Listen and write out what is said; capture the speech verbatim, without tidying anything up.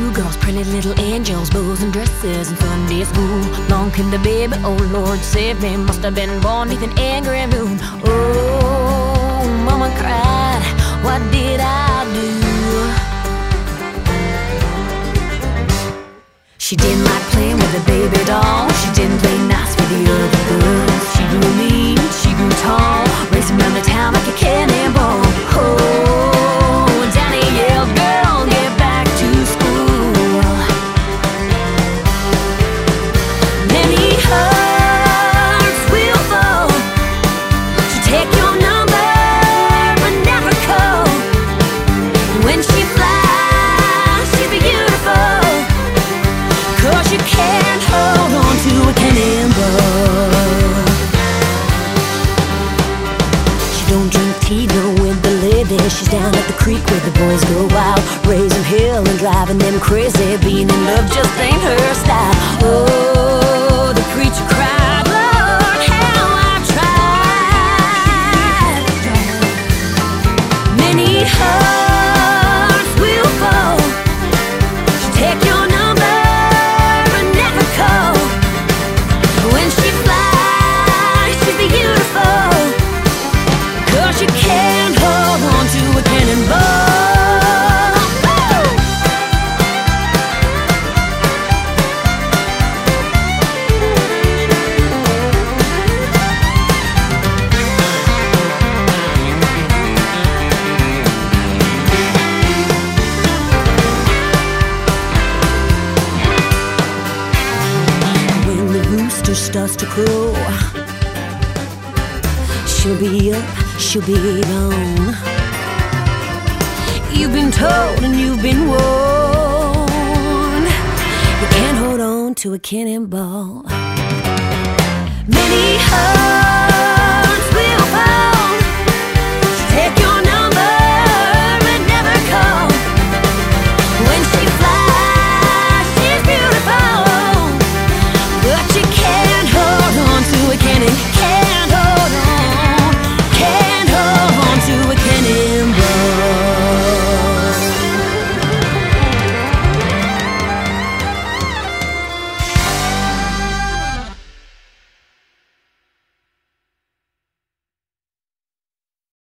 Two girls, pretty little angels, bows and dresses and fun day school. Long came the baby, oh Lord save me, must have been born neath an angry moon. Oh, mama cried, what did I do? She didn't like playing with the baby doll. She didn't play nice with the other girls. She grew mean, she grew tall, racing around the town like a cannonball. Oh, Danny yelled, girl, get back to school. Many hearts will fall to take your number but never call. When she flies, she's beautiful, 'cause you can't hold on to a cannonball. She don't drink tea, no with the lady. She's down at the creek where the boys go wild, raising hell and driving them crazy. Being in love just ain't her style. Oh, the preacher cried, Lord, how I tried. Many hearts will fall to take your number but never call. When she flies, she's beautiful, 'cause you can't hold on to a cannonball. When the rooster starts to crow, she'll be up, she'll be gone. You've been told and you've been warned, you can't hold on to a cannonball. Many hearts